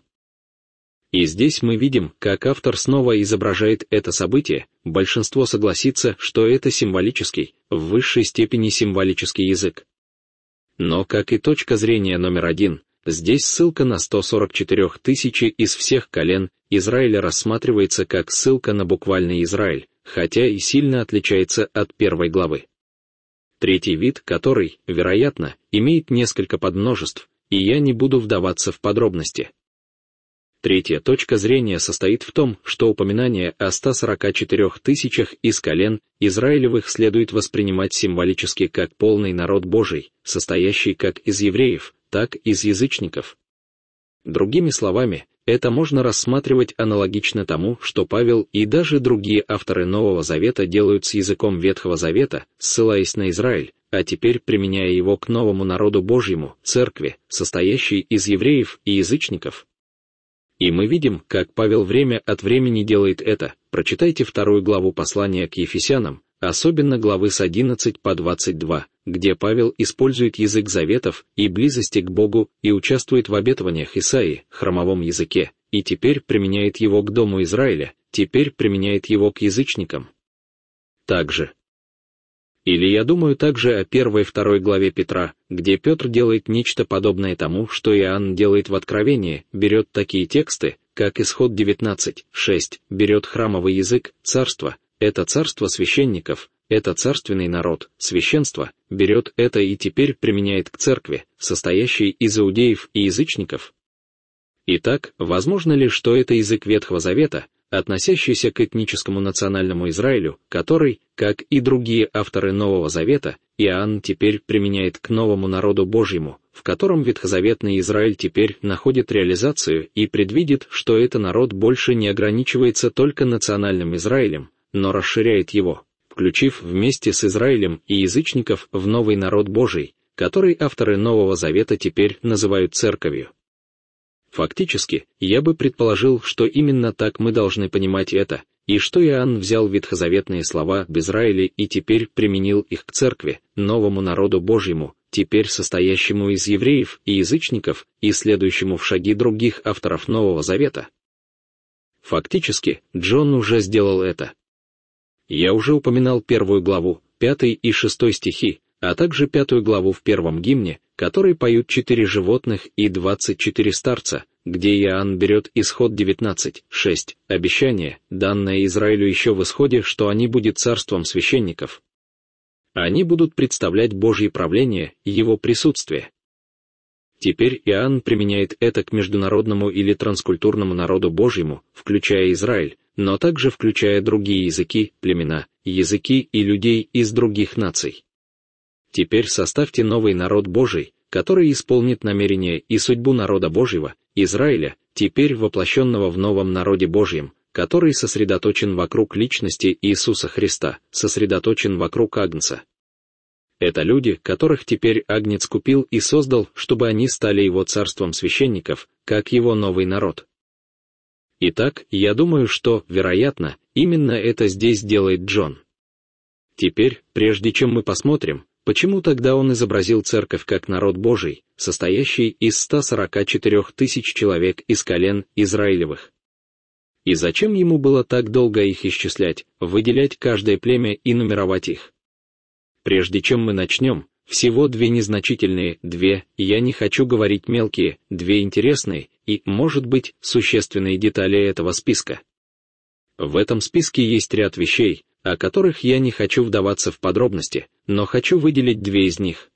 Speaker 1: И здесь мы видим, как автор снова изображает это событие. Большинство согласится, что это символический, в высшей степени символический язык. Но, как и точка зрения номер 1, здесь ссылка на 144 тысячи из всех колен Израиля рассматривается как ссылка на буквальный Израиль, хотя и сильно отличается от 1 главы. Третий вид, который, вероятно, имеет несколько подмножеств, и я не буду вдаваться в подробности. Третья точка зрения состоит в том, что упоминание о 144 тысячах из колен Израилевых следует воспринимать символически как полный народ Божий, состоящий как из евреев, так и из язычников. Другими словами, это можно рассматривать аналогично тому, что Павел и даже другие авторы Нового Завета делают с языком Ветхого Завета, ссылаясь на Израиль, а теперь применяя его к новому народу Божьему, церкви, состоящей из евреев и язычников. И мы видим, как Павел время от времени делает это. Прочитайте 2 главу послания к Ефесянам, особенно главы с 11 по 22, где Павел использует язык заветов и близости к Богу и участвует в обетованиях Исаии, храмовом языке, и теперь применяет его к дому Израиля, теперь применяет его к язычникам. Также. Или я думаю также о 1 и 2 главе Петра, где Петр делает нечто подобное тому, что Иоанн делает в Откровении, берет такие тексты, как Исход 19:6, берет храмовый язык, царство, это царство священников, это царственный народ, священство, берет это и теперь применяет к церкви, состоящей из иудеев и язычников. Итак, возможно ли, что это язык Ветхого Завета, относящийся к этническому национальному Израилю, который, как и другие авторы Нового Завета, Иоанн теперь применяет к новому народу Божьему, в котором ветхозаветный Израиль теперь находит реализацию и предвидит, что это народ больше не ограничивается только национальным Израилем, но расширяет его, включив вместе с Израилем и язычников в новый народ Божий, который авторы Нового Завета теперь называют церковью. Фактически, я бы предположил, что именно так мы должны понимать это, и что Иоанн взял ветхозаветные слова об Израиле и теперь применил их к церкви, новому народу Божьему, теперь состоящему из евреев и язычников и следующему в шаги других авторов Нового Завета. Фактически, Джон уже сделал это. Я уже упоминал 1 главу, 5 и 6 стихи, а также 5 главу в 1 гимне, который поют 4 животных и 24 старца, где Иоанн берет Исход 19:6, обещание, данное Израилю еще в Исходе, что они будут царством священников. Они будут представлять Божье правление и его присутствие. Теперь Иоанн применяет это к международному или транскультурному народу Божьему, включая Израиль, но также включая другие языки, племена, языки и людей из других наций. Теперь составьте новый народ Божий, который исполнит намерения и судьбу народа Божьего, Израиля, теперь воплощенного в новом народе Божьем, который сосредоточен вокруг личности Иисуса Христа, сосредоточен вокруг Агнца. Это люди, которых теперь Агнец купил и создал, чтобы они стали его царством священников, как его новый народ. Итак, я думаю, что, вероятно, именно это здесь делает Джон. Теперь, прежде чем мы посмотрим, почему тогда он изобразил церковь как народ Божий, состоящий из 144 тысяч человек из колен Израилевых? И зачем ему было так долго их исчислять, выделять каждое племя и нумеровать их? Прежде чем мы начнем, всего 2 незначительные, 2, я не хочу говорить мелкие, 2 интересные и, может быть, существенные детали этого списка. В этом списке есть ряд вещей, о которых я не хочу вдаваться в подробности, но хочу выделить 2 из них.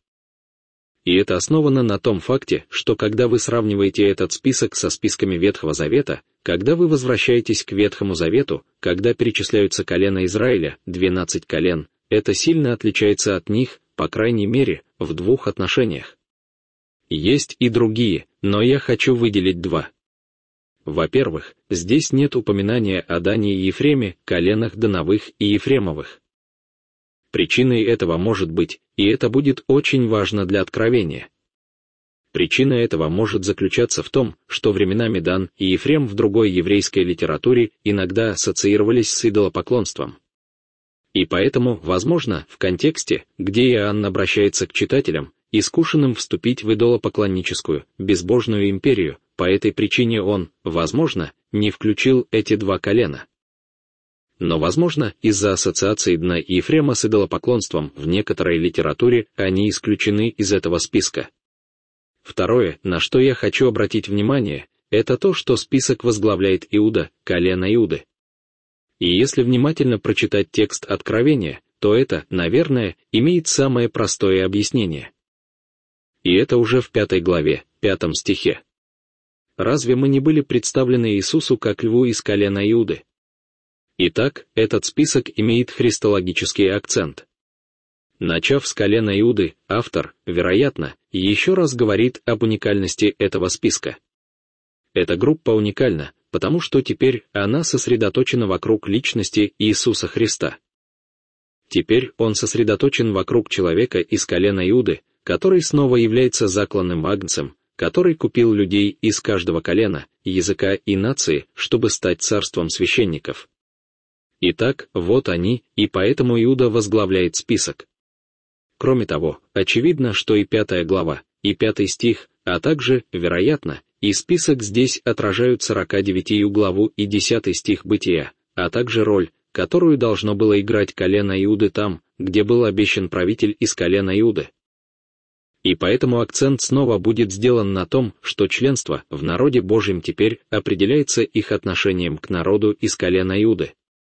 Speaker 1: И это основано на том факте, что когда вы сравниваете этот список со списками Ветхого Завета, когда вы возвращаетесь к Ветхому Завету, когда перечисляются колена Израиля, 12 колен, это сильно отличается от них, по крайней мере, в 2 отношениях. Есть и другие, но я хочу выделить 2. Во-первых, здесь нет упоминания о Дане и Ефреме, коленах Дановых и Ефремовых. Причиной этого может быть, и это будет очень важно для откровения. Причина этого может заключаться в том, что временами Дан и Ефрем в другой еврейской литературе иногда ассоциировались с идолопоклонством. И поэтому, возможно, в контексте, где Иоанн обращается к читателям, искушенным вступить в идолопоклонническую, безбожную империю, по этой причине он, возможно, не включил эти два колена. Но, возможно, из-за ассоциации Дана и Ефрема с идолопоклонством в некоторой литературе они исключены из этого списка. Второе, на что я хочу обратить внимание, это то, что список возглавляет Иуда, колено Иуды. И если внимательно прочитать текст Откровения, то это, наверное, имеет самое простое объяснение. И это уже в 5 главе, 5 стихе. Разве мы не были представлены Иисусу как льву из колена Иуды? Итак, этот список имеет христологический акцент. Начав с колена Иуды, автор, вероятно, еще раз говорит об уникальности этого списка. Эта группа уникальна, потому что теперь она сосредоточена вокруг личности Иисуса Христа. Теперь он сосредоточен вокруг человека из колена Иуды, который снова является закланным агнцем, который купил людей из каждого колена, языка и нации, чтобы стать царством священников. Итак, вот они, и поэтому Иуда возглавляет список. Кроме того, очевидно, что и 5 глава, и 5 стих, а также, вероятно, и список здесь отражают 49 главу и 10 стих Бытия, а также роль, которую должно было играть колено Иуды там, где был обещан правитель из колена Иуды. И поэтому акцент снова будет сделан на том, что членство в народе Божьем теперь определяется их отношением к народу из колена Иуды.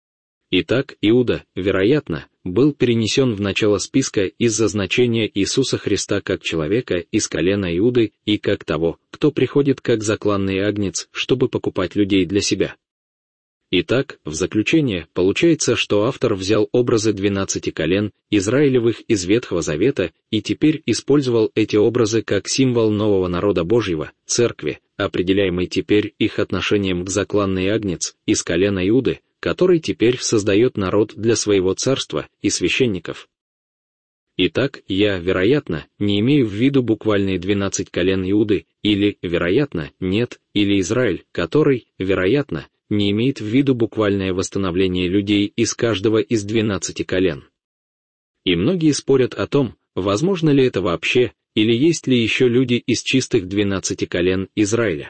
Speaker 1: Итак, Иуда, вероятно, был перенесен в начало списка из-за значения Иисуса Христа как человека из колена Иуды и как того, кто приходит как закланный агнец, чтобы покупать людей для себя. Итак, в заключение, получается, что автор взял образы 12 колен Израилевых из Ветхого Завета и теперь использовал эти образы как символ нового народа Божьего, церкви, определяемой теперь их отношением к закланный агнец из колена Иуды, который теперь создает народ для своего царства и священников. Итак, я, вероятно, не имею в виду буквальные 12 колен Иуды, или, вероятно, нет, или Израиль, который, вероятно, не имеет в виду буквальное восстановление людей из каждого из 12 колен. И многие спорят о том, возможно ли это вообще, или есть ли еще люди из чистых 12 колен Израиля.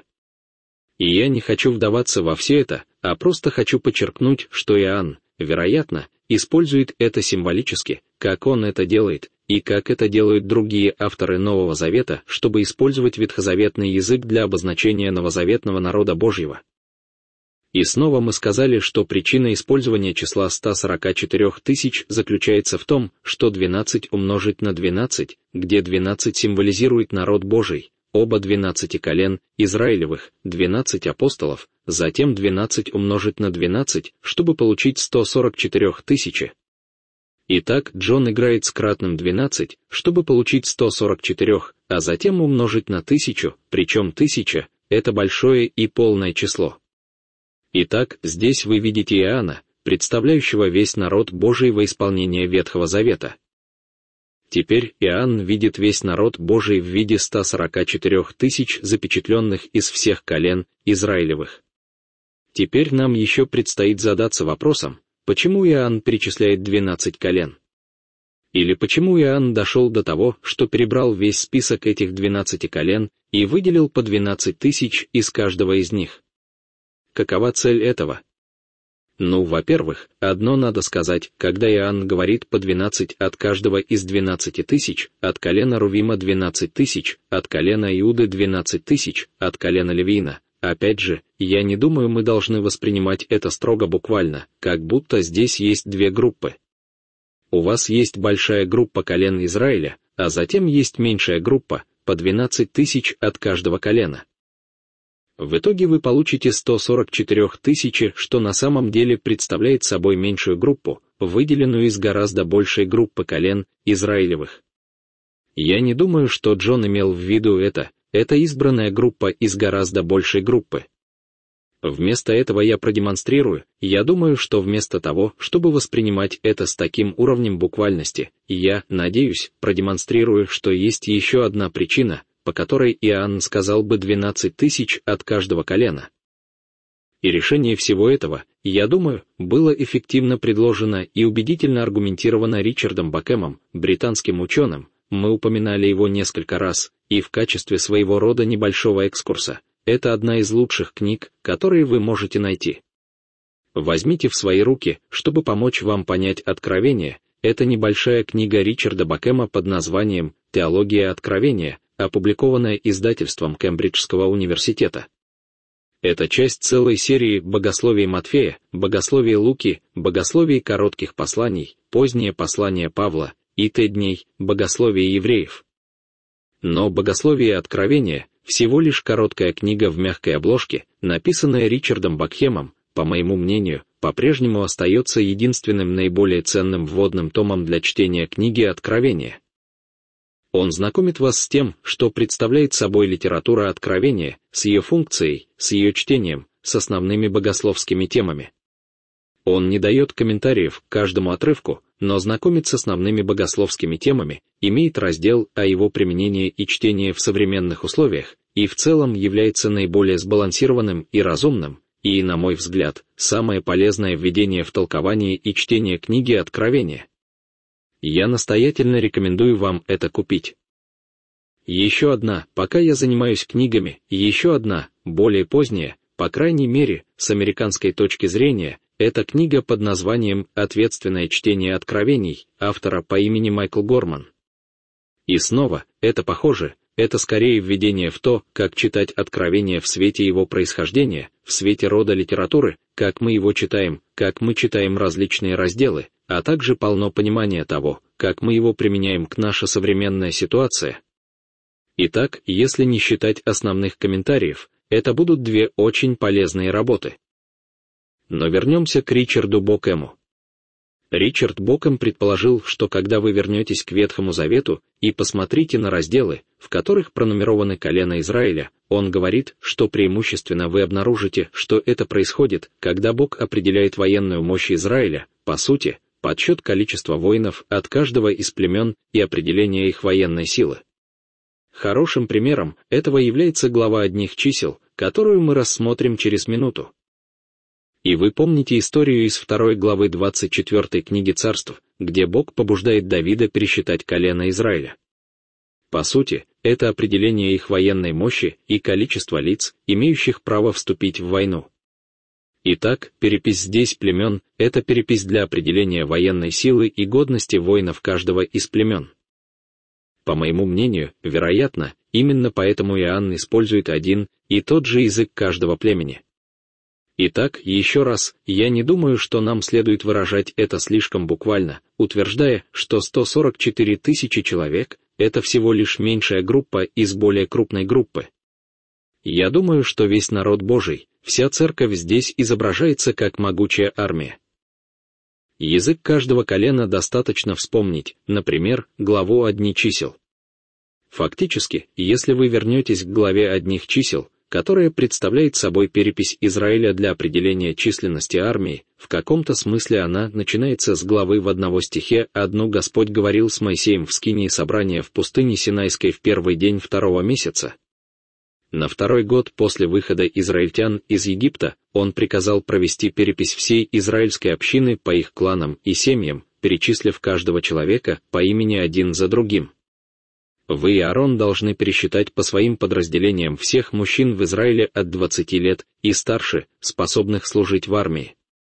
Speaker 1: И я не хочу вдаваться во все это, а просто хочу подчеркнуть, что Иоанн, вероятно, использует это символически, как он это делает, и как это делают другие авторы Нового Завета, чтобы использовать ветхозаветный язык для обозначения новозаветного народа Божьего. И снова мы сказали, что причина использования числа 144 тысяч заключается в том, что 12 умножить на 12, где 12 символизирует народ Божий, оба 12 колен Израилевых, 12 апостолов, затем 12 умножить на 12, чтобы получить 144 тысячи. Итак, Джон играет с кратным 12, чтобы получить 144, а затем умножить на 1000, причем 1000 — это большое и полное число. Итак, здесь вы видите Иоанна, представляющего весь народ Божий во исполнение Ветхого Завета. Теперь Иоанн видит весь народ Божий в виде 144 тысяч запечатленных из всех колен Израилевых. Теперь нам еще предстоит задаться вопросом, почему Иоанн перечисляет 12 колен? Или почему Иоанн дошел до того, что перебрал весь список этих 12 колен и выделил по 12 тысяч из каждого из них? Какова цель этого? Ну, во-первых, одно надо сказать, когда Иоанн говорит по 12 от каждого из 12 тысяч, от колена Рувима 12 тысяч, от колена Иуды 12 тысяч, от колена Левиина. Опять же, я не думаю, мы должны воспринимать это строго буквально, как будто здесь есть две группы. У вас есть большая группа колен Израиля, а затем есть меньшая группа, по 12 тысяч от каждого колена. В итоге вы получите 144 тысячи, что на самом деле представляет собой меньшую группу, выделенную из гораздо большей группы колен Израилевых. Я не думаю, что Джон имел в виду это избранная группа из гораздо большей группы. Вместо этого я продемонстрирую, я думаю, что вместо того, чтобы воспринимать это с таким уровнем буквальности, я, надеюсь, продемонстрирую, что есть еще одна причина, по которой Иоанн сказал бы 12 тысяч от каждого колена. И решение всего этого, я думаю, было эффективно предложено и убедительно аргументировано Ричардом Бакэмом, британским ученым, мы упоминали его несколько раз, и в качестве своего рода небольшого экскурса. Это одна из лучших книг, которые вы можете найти. Возьмите в свои руки, чтобы помочь вам понять Откровение, это небольшая книга Ричарда Бакэма под названием «Теология Откровения», опубликованная издательством Кембриджского университета. Это часть целой серии «Богословий Матфея», «Богословий Луки», «Богословий коротких посланий», «Позднее послание Павла» и «Т дней», «Богословие евреев». Но «Богословие Откровения» всего лишь короткая книга в мягкой обложке, написанная Ричардом Бакхемом, по моему мнению, по-прежнему остается единственным наиболее ценным вводным томом для чтения книги Откровения. Он знакомит вас с тем, что представляет собой литература Откровения, с ее функцией, с ее чтением, с основными богословскими темами. Он не дает комментариев к каждому отрывку, но знакомит с основными богословскими темами, имеет раздел о его применении и чтении в современных условиях, и в целом является наиболее сбалансированным и разумным, и, на мой взгляд, самое полезное введение в толкование и чтение книги Откровения. Я настоятельно рекомендую вам это купить. Еще одна, пока я занимаюсь книгами, еще одна, более поздняя, по крайней мере, с американской точки зрения, это книга под названием «Ответственное чтение Откровений» автора по имени Майкл Горман. И снова, это похоже, это скорее введение в то, как читать Откровение в свете его происхождения, в свете рода литературы, как мы его читаем, как мы читаем различные разделы, а также полно понимания того, как мы его применяем к нашей современной ситуации. Итак, если не считать основных комментариев, это будут две очень полезные работы. Но вернемся к Ричарду Бакэму. Ричард Бакэм предположил, что когда вы вернетесь к Ветхому Завету и посмотрите на разделы, в которых пронумерованы колена Израиля, он говорит, что преимущественно вы обнаружите, что это происходит, когда Бог определяет военную мощь Израиля, по сути, подсчет количества воинов от каждого из племен и определение их военной силы. Хорошим примером этого является глава одних чисел, которую мы рассмотрим через минуту. И вы помните историю из 2 главы 24 книги Царств, где Бог побуждает Давида пересчитать колена Израиля. По сути, это определение их военной мощи и количество лиц, имеющих право вступить в войну. Итак, перепись здесь племен — это перепись для определения военной силы и годности воинов каждого из племен. По моему мнению, вероятно, именно поэтому Иоанн использует один и тот же язык каждого племени. Итак, еще раз, я не думаю, что нам следует выражать это слишком буквально, утверждая, что 144 тысячи человек — это всего лишь меньшая группа из более крупной группы. Я думаю, что весь народ Божий, вся церковь здесь изображается как могучая армия. Язык каждого колена достаточно вспомнить, например, главу одни чисел. Фактически, если вы вернетесь к главе одних чисел, которая представляет собой перепись Израиля для определения численности армии, в каком-то смысле она начинается с главы в 1 стихе «Одну Господь говорил с Моисеем в скинии собрания в пустыне Синайской в первый день 2-го месяца». На 2-й год после выхода израильтян из Египта он приказал провести перепись всей израильской общины по их кланам и семьям, перечислив каждого человека по имени один за другим. Вы и Аарон должны пересчитать по своим подразделениям всех мужчин в Израиле от 20 лет и старше, способных служить в армии.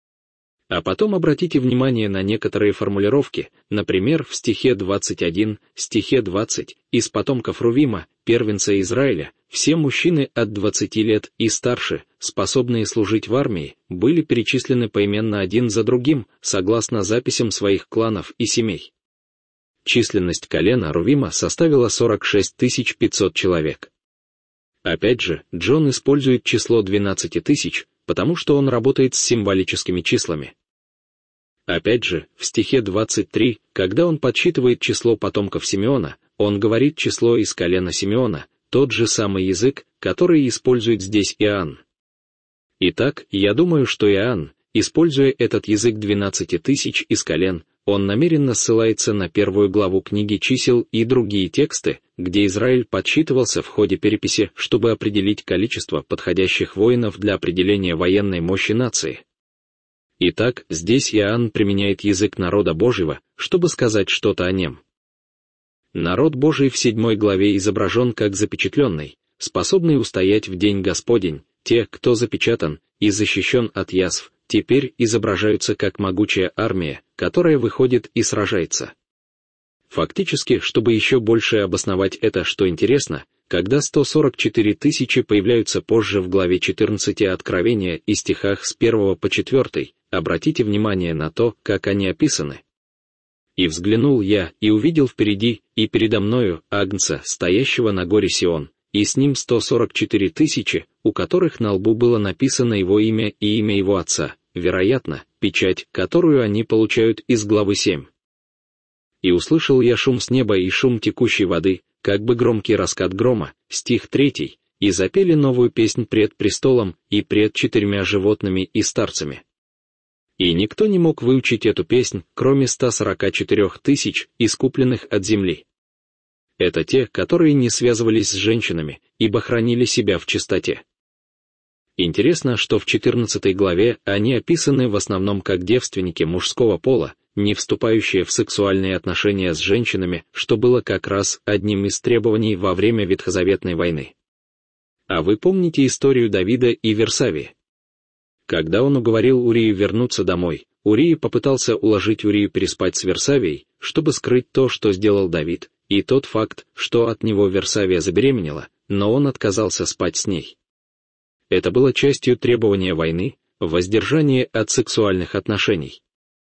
Speaker 1: А потом обратите внимание на некоторые формулировки, например, в стихе 21, стихе 20, из потомков Рувима, первенца Израиля, все мужчины от 20 лет и старше, способные служить в армии, были перечислены поименно один за другим, согласно записям своих кланов и семей. Численность колена Рувима составила 46 500 человек. Опять же, Джон использует число 12 тысяч, потому что он работает с символическими числами. Опять же, в стихе 23, когда он подсчитывает число потомков Симеона, он говорит число из колена Симеона, тот же самый язык, который использует здесь Иоанн. Итак, я думаю, что Иоанн, используя этот язык 12 тысяч из колен, он намеренно ссылается на 1 главу книги Чисел и другие тексты, где Израиль подсчитывался в ходе переписи, чтобы определить количество подходящих воинов для определения военной мощи нации. Итак, здесь Иоанн применяет язык народа Божьего, чтобы сказать что-то о нем. Народ Божий в 7 главе изображен как запечатленный, способный устоять в день Господень. Те, кто запечатан и защищен от язв, теперь изображаются как могучая армия, которая выходит и сражается. Фактически, чтобы еще больше обосновать это, что интересно, когда 144 тысячи появляются позже в главе 14 Откровения и стихах с 1 по 4, обратите внимание на то, как они описаны. «И взглянул я, и увидел впереди, и передо мною Агнца, стоящего на горе Сион, и с ним 144 тысячи, у которых на лбу было написано его имя и имя его отца, вероятно, печать, которую они получают из главы 7. И услышал я шум с неба и шум текущей воды, как бы громкий раскат грома», стих 3, «и запели новую песнь пред престолом и пред 4 животными и старцами». И никто не мог выучить эту песнь, кроме 144 тысяч, искупленных от земли. Это те, которые не связывались с женщинами, ибо хранили себя в чистоте. Интересно, что в 14 главе они описаны в основном как девственники мужского пола, не вступающие в сексуальные отношения с женщинами, что было как раз одним из требований во время Ветхозаветной войны. А вы помните историю Давида и Версавии? Когда он уговорил Урию вернуться домой, Урия попытался уложить Урию переспать с Версавией, чтобы скрыть то, что сделал Давид, и тот факт, что от него Версавия забеременела, но он отказался спать с ней. Это было частью требования войны, воздержание от сексуальных отношений.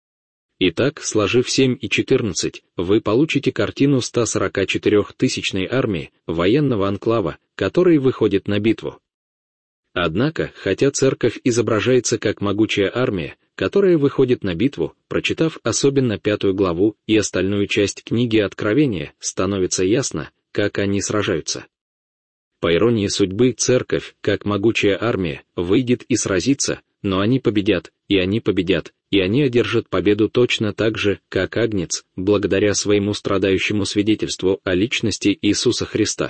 Speaker 1: Итак, сложив 7 и 14, вы получите картину 144-тысячной армии, военного анклава, который выходит на битву. Однако, хотя церковь изображается как могучая армия, которая выходит на битву, прочитав особенно 5 главу и остальную часть книги Откровения, становится ясно, как они сражаются. По иронии судьбы, церковь, как могучая армия, выйдет и сразится, но они победят, и они победят, и они одержат победу точно так же, как Агнец, благодаря своему страдающему свидетельству о личности Иисуса Христа.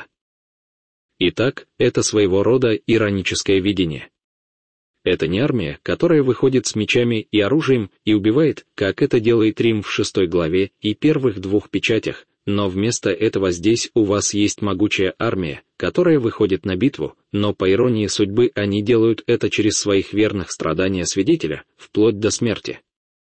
Speaker 1: Итак, это своего рода ироническое видение. Это не армия, которая выходит с мечами и оружием и убивает, как это делает Рим в 6 главе и первых 2 печатях, но вместо этого здесь у вас есть могучая армия, которая выходит на битву, но по иронии судьбы они делают это через своих верных страдания свидетеля, вплоть до смерти.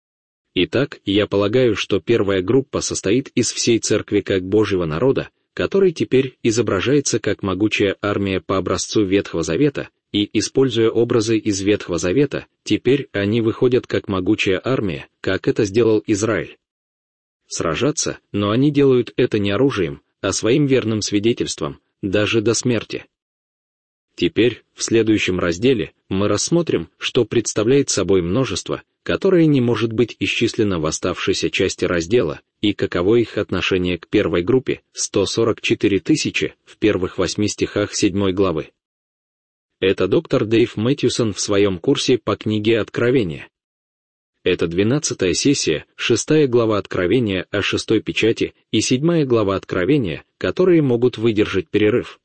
Speaker 1: Итак, я полагаю, что первая группа состоит из всей церкви как Божьего народа, который теперь изображается как могучая армия по образцу Ветхого Завета, и, используя образы из Ветхого Завета, теперь они выходят как могучая армия, как это сделал Израиль. Сражаться, но они делают это не оружием, а своим верным свидетельством, даже до смерти. Теперь, в следующем разделе, мы рассмотрим, что представляет собой множество, которое не может быть исчислено в оставшейся части раздела, и каково их отношение к первой группе, 144 тысячи, в первых 8 стихах 7 главы. Это доктор Дэйв Мэтьюсон в своем курсе по книге Откровения. Это 12-я сессия, 6 глава Откровения о 6 печати и 7 глава Откровения, которые могут выдержать перерыв.